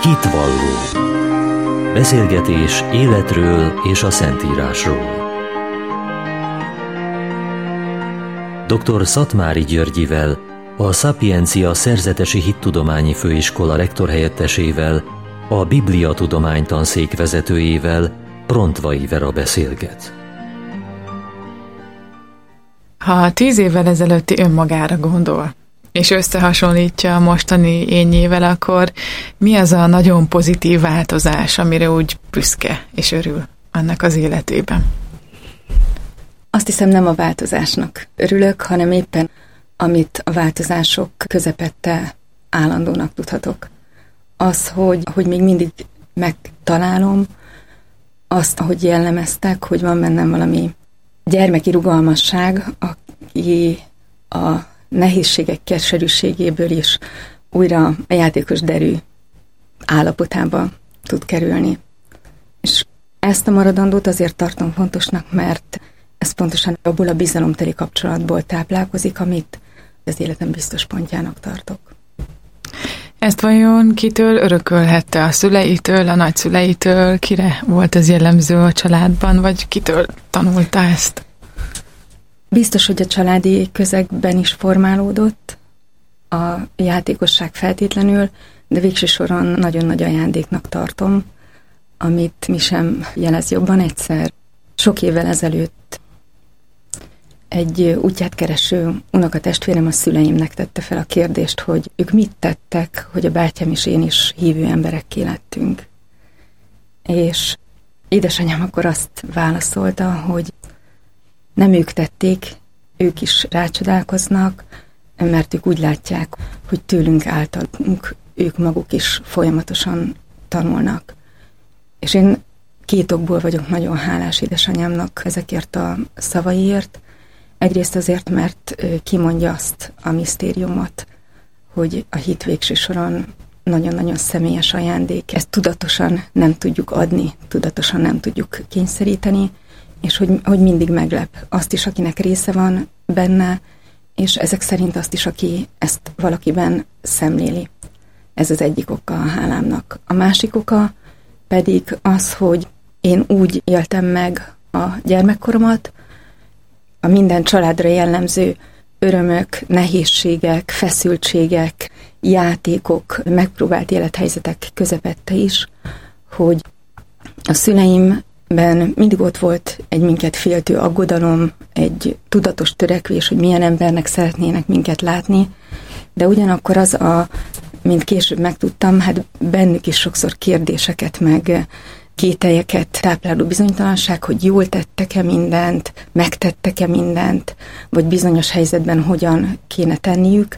Hitvalló. Beszélgetés életről és a Szentírásról. Dr. Szatmári Györgyivel, a Szapiencia Szerzetesi Hittudományi Főiskola rektorhelyettesével, a Bibliatudomány tanszék vezetőjével, Prontvai Vera beszélget. Ha 10 évvel ezelőtti önmagára gondol, és összehasonlítja a mostani énjével, akkor mi az a nagyon pozitív változás, amire úgy büszke és örül annak az életében? Azt hiszem, nem a változásnak örülök, hanem éppen amit a változások közepette állandónak tudhatok. Az, hogy még mindig megtalálom azt, ahogy jellemeztek, hogy van bennem valami gyermeki rugalmasság, aki a nehézségek keserűségéből is újra a játékos derű állapotába tud kerülni. És ezt a maradandót azért tartom fontosnak, mert ez pontosan abból a bizalomteli kapcsolatból táplálkozik, amit az életem biztos pontjának tartok. Ezt vajon kitől örökölhette? A szüleitől, a nagyszüleitől? Kire volt ez jellemző a családban, vagy kitől tanulta ezt? Biztos, hogy a családi közegben is formálódott a játékosság feltétlenül, de végső soron nagyon nagy ajándéknak tartom, amit mi sem jelez jobban egyszer. Sok évvel ezelőtt egy útját kereső unokatestvérem a szüleimnek tette fel a kérdést, hogy ők mit tettek, hogy a bátyám és én is hívő emberekké lettünk. És édesanyám akkor azt válaszolta, hogy nem ők tették, ők is rácsodálkoznak, mert ők úgy látják, hogy tőlünk általunk ők maguk is folyamatosan tanulnak. És én 2 okból vagyok nagyon hálás édesanyámnak ezekért a szavaiért. Egyrészt azért, mert kimondja azt a misztériumot, hogy a hit végső soron nagyon-nagyon személyes ajándék. Ezt tudatosan nem tudjuk adni, tudatosan nem tudjuk kényszeríteni, és hogy mindig meglep azt is, akinek része van benne, és ezek szerint azt is, aki ezt valakiben szemléli. Ez az egyik oka a hálámnak. A másik oka pedig az, hogy én úgy éltem meg a gyermekkoromat, a minden családra jellemző örömök, nehézségek, feszültségek, játékok, megpróbált élethelyzetek közepette is, hogy a szüleimben mindig ott volt egy minket féltő aggodalom, egy tudatos törekvés, hogy milyen embernek szeretnének minket látni, de ugyanakkor az mint később megtudtam, hát bennük is sokszor kérdéseket, meg kételyeket tápláló bizonytalanság, hogy jól tettek-e mindent, megtettek-e mindent, vagy bizonyos helyzetben hogyan kéne tenniük.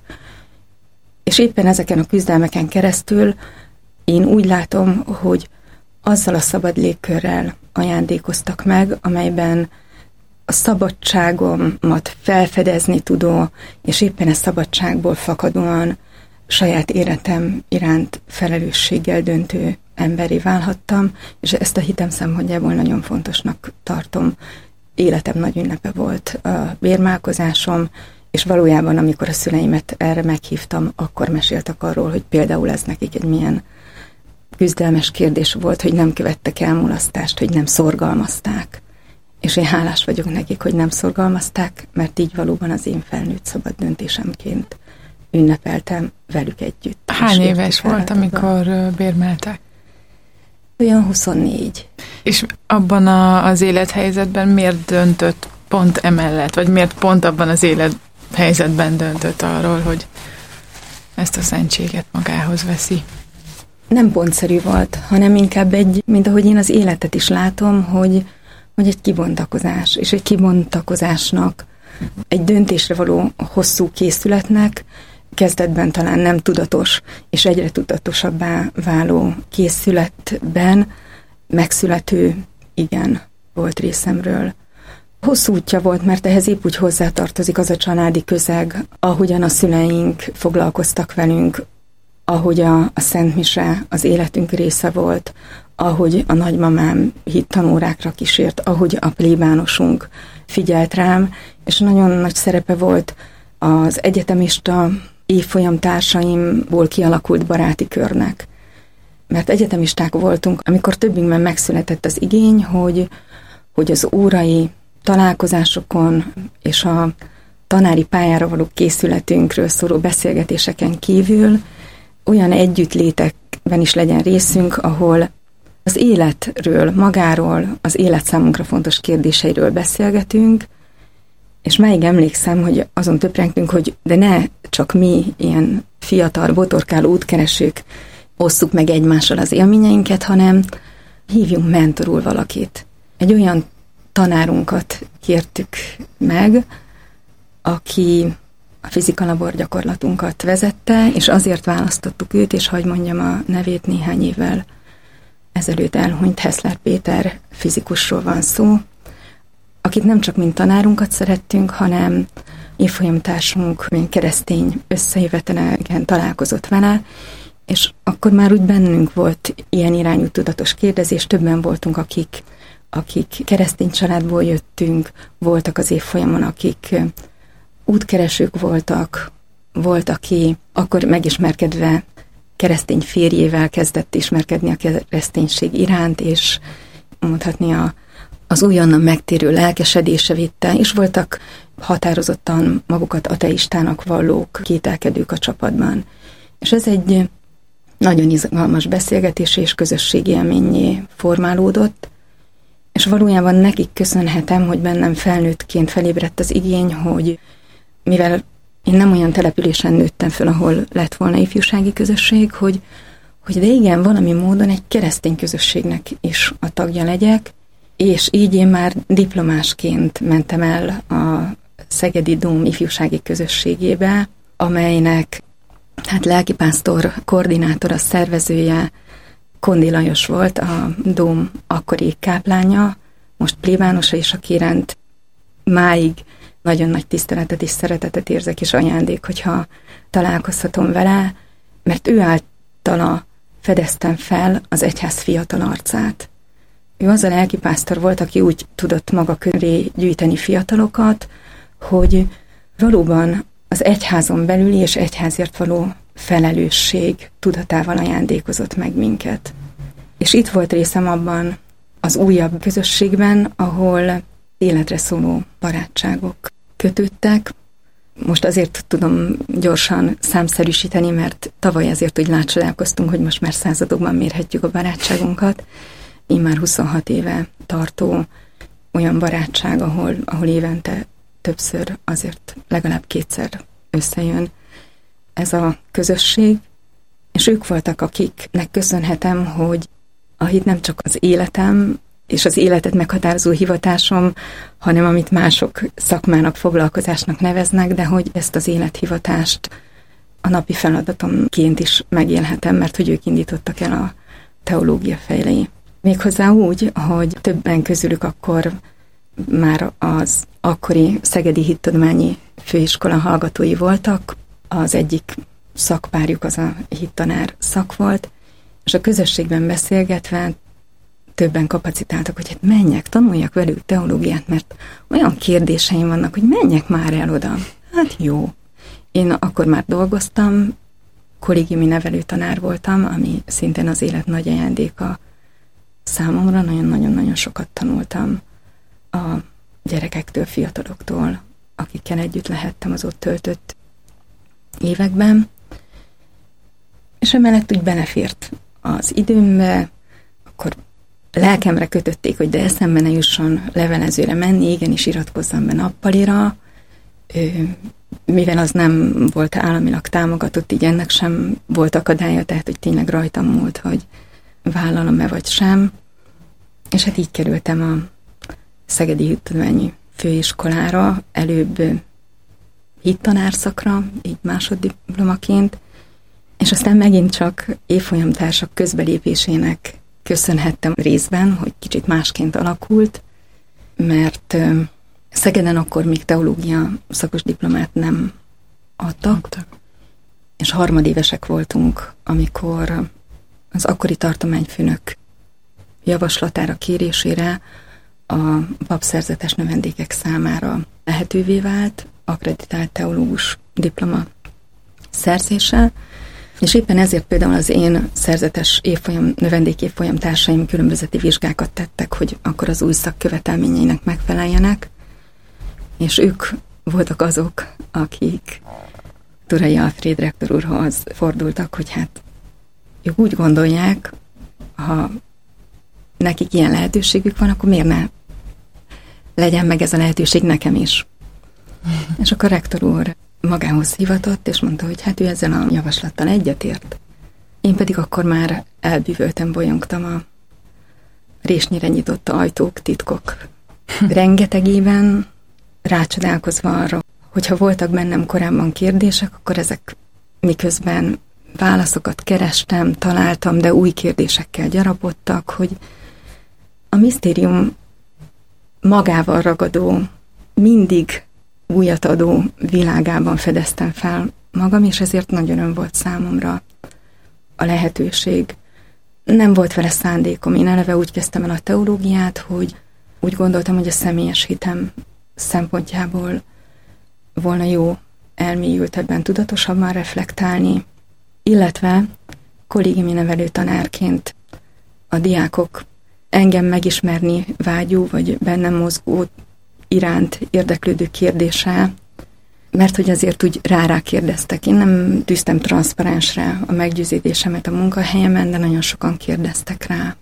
És éppen ezeken a küzdelmeken keresztül én úgy látom, hogy azzal a szabad légkörrel ajándékoztak meg, amelyben a szabadságomat felfedezni tudó, és éppen a szabadságból fakadóan saját életem iránt felelősséggel döntő emberré válhattam, és ezt a hitem szempontjából nagyon fontosnak tartom. Életem nagy ünnepe volt a bérmálkozásom, és valójában, amikor a szüleimet erre meghívtam, akkor meséltek arról, hogy például ez nekik egy milyen küzdelmes kérdés volt, hogy nem követtek el mulasztást, hogy nem szorgalmazták. És én hálás vagyok nekik, hogy nem szorgalmazták, mert így valóban az én felnőtt szabad döntésemként ünnepeltem velük együtt. Hány éves volt, amikor bérmeltek? Olyan 24. És abban az élethelyzetben miért döntött pont emellett, vagy miért pont abban az élethelyzetben döntött arról, hogy ezt a szentséget magához veszi? Nem pontszerű volt, hanem inkább mint ahogy én az életet is látom, hogy egy kibontakozás, és egy kibontakozásnak, egy döntésre való hosszú készületnek, kezdetben talán nem tudatos, és egyre tudatosabbá váló készületben megszülető igen volt részemről. Hosszú útja volt, mert ehhez épp úgy hozzátartozik az a családi közeg, ahogyan a szüleink foglalkoztak velünk, ahogy a Szent Mise az életünk része volt, ahogy a nagymamám hittanórákra kísért, ahogy a plébánosunk figyelt rám, és nagyon nagy szerepe volt az egyetemista évfolyam társaimból kialakult baráti körnek. mert egyetemisták voltunk, amikor többünkben megszületett az igény, hogy az órai találkozásokon és a tanári pályára való készületünkről szóló beszélgetéseken kívül olyan együttlétekben is legyen részünk, ahol az életről, magáról, az élet számunkra fontos kérdéseiről beszélgetünk, és máig emlékszem, hogy azon töprengtünk, hogy de ne csak mi, ilyen fiatal, botorkáló útkeresők osszuk meg egymással az élményeinket, hanem hívjunk mentorul valakit. Egy olyan tanárunkat kértük meg, aki a fizikalabor gyakorlatunkat vezette, és azért választottuk őt, és hadd mondjam a nevét, néhány évvel ezelőtt elhunyt Hessler Péter fizikusról van szó, akit nem csak mint tanárunkat szerettünk, hanem évfolyamtársunk, mint keresztény összejöveteleken találkozott vele, és akkor már úgy bennünk volt ilyen irányú tudatos kérdezés, többen voltunk, akik keresztény családból jöttünk, voltak az évfolyamon, akik útkeresők voltak, volt, aki akkor megismerkedve keresztény férjével kezdett ismerkedni a kereszténység iránt, és mondhatni az újonnan megtérő lelkesedése vitte, és voltak határozottan magukat ateistának vallók, kételkedők a csapatban. És ez egy nagyon izgalmas beszélgetés és közösségi élménnyé formálódott, és valójában nekik köszönhetem, hogy bennem felnőttként felébredt az igény, hogy mivel én nem olyan településen nőttem föl, ahol lett volna ifjúsági közösség, hogy de igen, valami módon egy keresztény közösségnek is a tagja legyek, és így én már diplomásként mentem el a Szegedi Dóm ifjúsági közösségébe, amelynek lelkipásztor, koordinátora, szervezője Kondi Lajos volt, a Dóm akkori káplánya, most plébánosa, és aki iránt máig nagyon nagy tiszteletet és szeretetet érzek, és ajándék, hogyha találkozhatom vele, mert ő általa fedeztem fel az egyház fiatal arcát. Ő az a lelkipásztor volt, aki úgy tudott maga köré gyűjteni fiatalokat, hogy valóban az egyházon belüli és egyházért való felelősség tudatával ajándékozott meg minket. És itt volt részem abban az újabb közösségben, ahol életre szóló barátságok kötődtek. Most azért tudom gyorsan számszerűsíteni, mert tavaly azért úgy látcsodálkoztunk, hogy most már századokban mérhetjük a barátságunkat. Immár 26 éve tartó olyan barátság, ahol évente többször, azért legalább 2-szer összejön ez a közösség, és ők voltak, akiknek köszönhetem, hogy a hit nem csak az életem, és az életet meghatározó hivatásom, hanem amit mások szakmának, foglalkozásnak neveznek, de hogy ezt az élethivatást a napi feladatomként is megélhetem, mert hogy ők indítottak el a teológia fejlei. Méghozzá úgy, hogy többen közülük akkor már az akkori Szegedi Hittudományi Főiskola hallgatói voltak, az egyik szakpárjuk az a hittanár szak volt, és a közösségben beszélgetve többen kapacitáltak, hogy hát menjek, tanuljak velük teológiát, mert olyan kérdéseim vannak, hogy menjek már el oda. Hát jó. Én akkor már dolgoztam, kollégiumi nevelőtanár voltam, ami szintén az élet nagy ajándéka számomra. Nagyon-nagyon sokat tanultam a gyerekektől, fiataloktól, akikkel együtt lehettem az ott töltött években. És emellett úgy belefért az időmbe, akkor lelkemre kötötték, hogy de eszembe ne jusson levelezőre menni, igenis iratkozzam be nappalira, mivel az nem volt államilag támogatott, így ennek sem volt akadálya, tehát hogy tényleg rajtam múlt, hogy vállalom-e vagy sem. És hát így kerültem a Szegedi Hittudományi Főiskolára, előbb hittanárszakra, így másoddiplomaként, és aztán megint csak évfolyamtársak közbelépésének köszönhettem részben, hogy kicsit másként alakult, mert Szegeden akkor még teológia szakos diplomát nem adtak, és harmadévesek voltunk, amikor az akkori tartományfőnök javaslatára, kérésére a papszerzetes növendékek számára lehetővé vált akkreditált teológus diploma szerzése, És éppen ezért például az én szerzetes évfolyam, növendékévfolyam társaim különbözeti vizsgákat tettek, hogy akkor az új szakkövetelményeinek megfeleljenek, és ők voltak azok, akik Turay Alfréd rektor úrhoz fordultak, hogy hát ők úgy gondolják, ha nekik ilyen lehetőségük van, akkor miért ne legyen meg ez a lehetőség nekem is. És akkor rektor úr magához hivatott, és mondta, hogy hát ő ezzel a javaslattal egyetért. Én pedig akkor már elbűvöltem, bolyongtam a résnyire nyitott ajtók, titkok rengetegében, rácsodálkozva arra, hogyha voltak bennem korábban kérdések, akkor ezek miközben válaszokat kerestem, találtam, de új kérdésekkel gyarapodtak, hogy a misztérium magával ragadó, mindig újat adó világában fedeztem fel magam, és ezért nagy öröm volt számomra a lehetőség. Nem volt vele szándékom. Én eleve úgy kezdtem el a teológiát, hogy úgy gondoltam, hogy a személyes hitem szempontjából volna jó elmélyültebben, tudatosabban reflektálni, illetve kollégiumi nevelő tanárként a diákok engem megismerni vágyó, vagy bennem mozgó iránt érdeklődő kérdése, mert hogy azért úgy rá kérdeztek. Én nem tűztem transzparensre a meggyőződésemet a munkahelyemen, de nagyon sokan kérdeztek rá.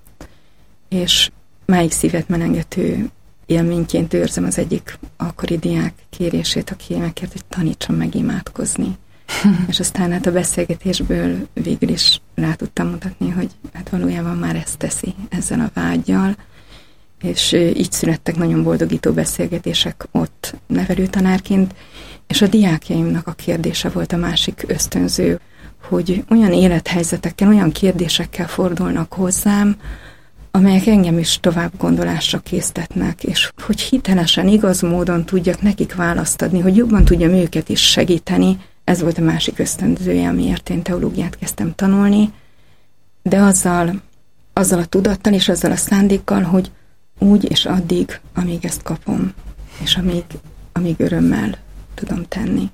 És máig szívet melengető élményként őrzem az egyik akkori diák kérését, aki megkért, hogy tanítsam meg imádkozni. És aztán hát a beszélgetésből végül is rá tudtam mutatni, hogy hát valójában már ezt teszi ezzel a vággyal, és így születtek nagyon boldogító beszélgetések ott nevelőtanárként, és a diákjaimnak a kérdése volt a másik ösztönző, hogy olyan élethelyzetekkel, olyan kérdésekkel fordulnak hozzám, amelyek engem is tovább gondolásra késztetnek, és hogy hitelesen, igaz módon tudjak nekik választ adni, hogy jobban tudjam őket is segíteni. Ez volt a másik ösztönzője, amiért én teológiát kezdtem tanulni, de azzal a tudattal és azzal a szándékkal, hogy úgy és addig, amíg ezt kapom, és amíg örömmel tudom tenni.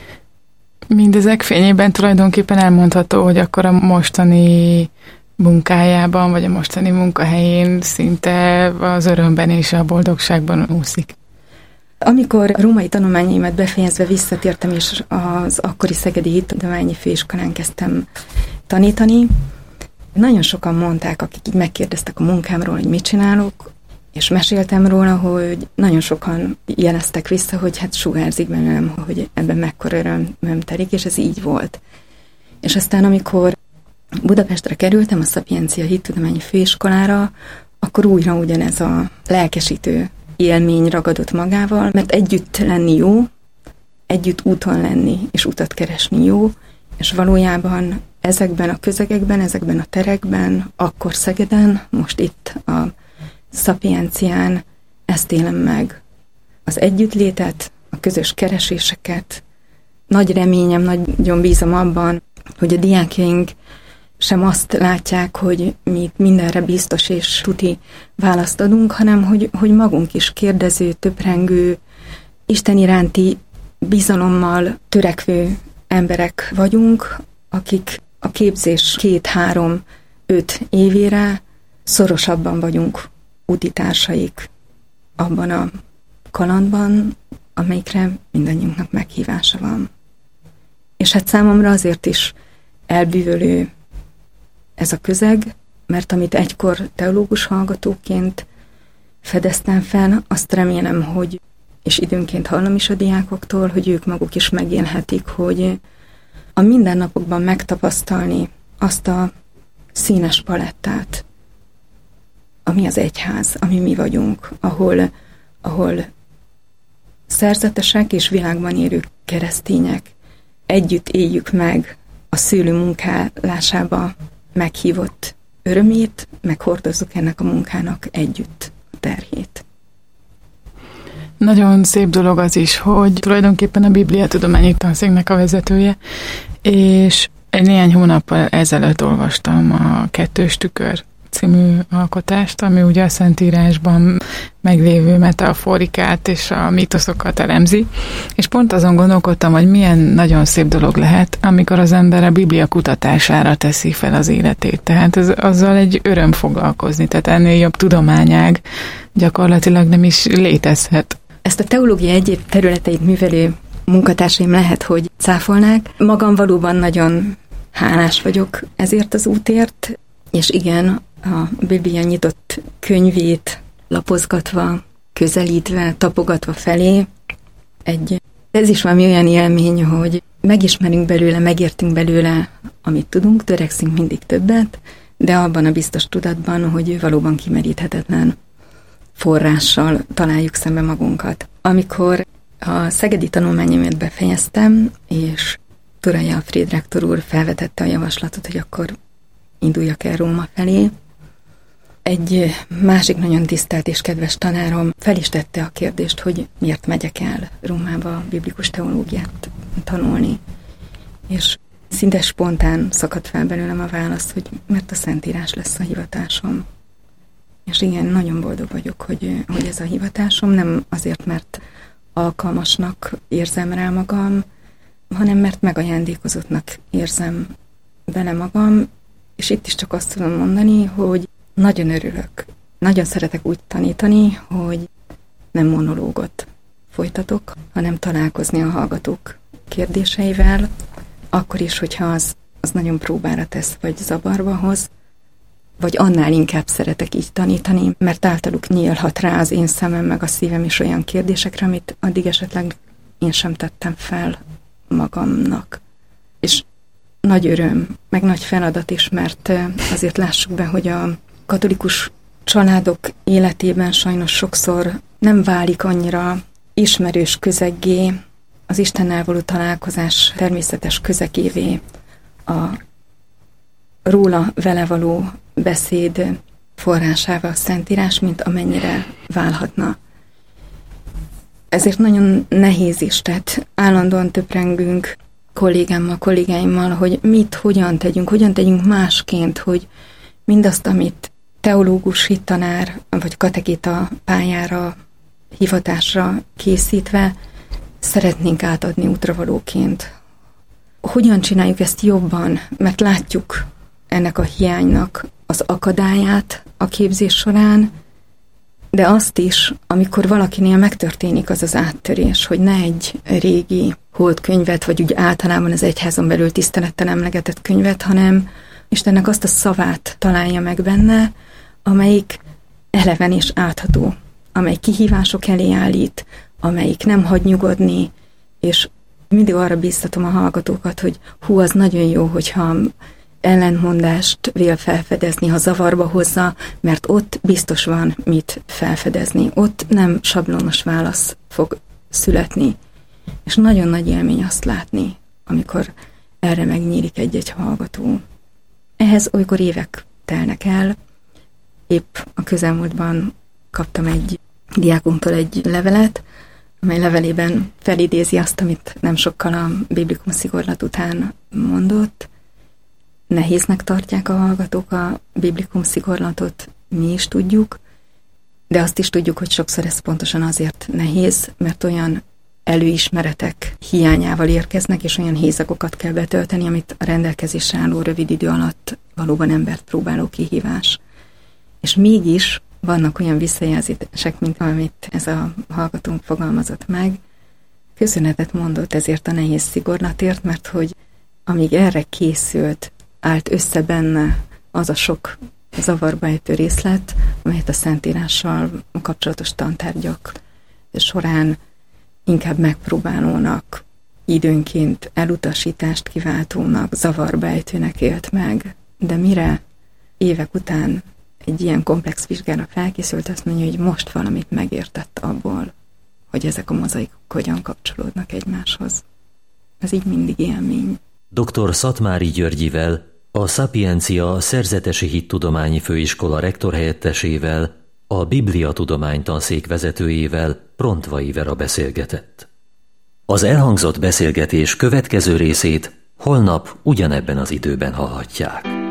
Mindezek fényében tulajdonképpen elmondható, hogy akkor a mostani munkájában, vagy a mostani munkahelyén szinte az örömben és a boldogságban úszik. Amikor a római tanulmányaimat befejezve visszatértem, és az akkori Szegedi Hittudományi Főiskolán kezdtem tanítani, nagyon sokan mondták, akik így megkérdeztek a munkámról, hogy mit csinálok, és meséltem róla, hogy nagyon sokan jeleztek vissza, hogy hát sugárzik bennem, hogy ebben mekkora öröm telik, és ez így volt. És aztán, amikor Budapestre kerültem, a Szapiencia Hittudományi Főiskolára, akkor újra ugyanez a lelkesítő élmény ragadott magával, mert együtt lenni jó, együtt úton lenni és utat keresni jó, és valójában ezekben a közegekben, ezekben a terekben, akkor Szegeden, most itt a Szapiencián ezt élem meg. Az együttlétet, a közös kereséseket, nagy reményem, nagyon bízom abban, hogy a diákjaink sem azt látják, hogy mi mindenre biztos és tuti választ adunk, hanem hogy magunk is kérdező, töprengő, Isten iránti bizalommal törekvő emberek vagyunk, akik a képzés 2-3-5 évére szorosabban vagyunk útitársaik abban a kalandban, amelyikre mindannyiunknak meghívása van. És hát számomra azért is elbűvölő ez a közeg, mert amit egykor teológus hallgatóként fedeztem fel, azt remélem, hogy, és időnként hallom is a diákoktól, hogy ők maguk is megélhetik, hogy a mindennapokban megtapasztalni azt a színes palettát, ami az egyház, ami mi vagyunk, ahol szerzetesek és világban élő keresztények együtt éljük meg a szőlő munkálásába meghívott örömét, meg hordozzuk ennek a munkának együtt a terhét. Nagyon szép dolog az is, hogy tulajdonképpen a Bibliatudományi Tanszéknek a vezetője, és egy néhány hónappal ezelőtt olvastam a Kettős tükör című alkotást, ami ugye a Szentírásban meglévő metaforikát és a mítoszokat elemzi, és pont azon gondolkodtam, hogy milyen nagyon szép dolog lehet, amikor az ember a Biblia kutatására teszi fel az életét. Tehát azzal egy öröm foglalkozni, tehát ennél jobb tudományág gyakorlatilag nem is létezhet. Ezt a teológia egyéb területeit művelő munkatársaim lehet, hogy cáfolnák. Magam valóban nagyon hálás vagyok ezért az útért, és igen, a Biblia nyitott könyvét lapozgatva, közelítve, tapogatva felé, ez is valami olyan élmény, hogy megismerünk belőle, megértünk belőle, amit tudunk, törekszünk mindig többet, de abban a biztos tudatban, hogy valóban kimeríthetetlen forrással találjuk szembe magunkat. Amikor a szegedi tanulmányomat befejeztem, és Turay Alfréd rektor úr felvetette a javaslatot, hogy akkor induljak el Róma felé, egy másik nagyon tisztelt és kedves tanárom fel is tette a kérdést, hogy miért megyek el Rómába biblikus teológiát tanulni. És szinte spontán szakadt fel belőlem a válasz, hogy mert a Szentírás lesz a hivatásom. És igen, nagyon boldog vagyok, hogy ez a hivatásom, nem azért, mert alkalmasnak érzem rá magam, hanem mert megajándékozottnak érzem vele magam, és itt is csak azt tudom mondani, hogy nagyon örülök. Nagyon szeretek úgy tanítani, hogy nem monológot folytatok, hanem találkozni a hallgatók kérdéseivel, akkor is, hogyha az nagyon próbára tesz, vagy zavarba hoz, vagy annál inkább szeretek így tanítani, mert általuk nyílhat rá az én szemem, meg a szívem is olyan kérdésekre, amit addig esetleg én sem tettem fel magamnak. És nagy öröm, meg nagy feladat is, mert azért lássuk be, hogy a katolikus családok életében sajnos sokszor nem válik annyira ismerős közeggé, az Istennel való találkozás természetes közegévé a róla vele való beszéd forrásával a Szentírás, mint amennyire válhatna. Ezért nagyon nehéz is, tehát állandóan töprengünk kollégáimmal, hogy hogyan tegyünk másként, hogy mindazt, amit teológus, hittanár vagy katekita pályára, hivatásra készítve szeretnénk átadni útravalóként. Hogyan csináljuk ezt jobban, mert látjuk ennek a hiánynak az akadályát a képzés során, de azt is, amikor valakinél megtörténik az az áttörés, hogy ne egy régi holdkönyvet, vagy úgy általában az egyházon belül tisztelettel emlegetett könyvet, hanem Istennek azt a szavát találja meg benne, amelyik eleven és átható, amely kihívások elé állít, amelyik nem hagy nyugodni, és mindig arra bíztatom a hallgatókat, hogy az nagyon jó, hogyha ellentmondást vél felfedezni, ha zavarba hozza, mert ott biztos van mit felfedezni. Ott nem sablonos válasz fog születni. És nagyon nagy élmény azt látni, amikor erre megnyílik egy-egy hallgató. Ehhez olykor évek telnek el. Épp a közelmúltban kaptam egy diákunktól egy levelet, amely levelében felidézi azt, amit nem sokkal a biblikum szigorlat után mondott. Nehéznek tartják a hallgatók a biblikum szigorlatot, mi is tudjuk, de azt is tudjuk, hogy sokszor ez pontosan azért nehéz, mert olyan előismeretek hiányával érkeznek, és olyan hézagokat kell betölteni, amit a rendelkezésre álló rövid idő alatt valóban embert próbáló kihívás. És mégis vannak olyan visszajelzések, mint amit ez a hallgatónk fogalmazott meg. Köszönetet mondott ezért a nehéz szigorlatért, mert hogy amíg erre készült, állt össze benne az a sok zavarba ejtő részlet, amelyet a Szentírással kapcsolatos tantárgyak során inkább megpróbálónak, időnként elutasítást kiváltónak, zavarba ejtőnek élt meg. De mire évek után egy ilyen komplex vizsgára felkészült, azt mondja, hogy most valamit megértett abból, hogy ezek a mozaikok hogyan kapcsolódnak egymáshoz. Ez így mindig élmény. Dr. Szatmári Györgyivel, a Szapiencia Szerzetesi Hittudományi Főiskola rektorhelyettesével, a Biblia tudománytanszék vezetőjével, Prontvai Vera beszélgetett. Az elhangzott beszélgetés következő részét holnap ugyanebben az időben hallhatják.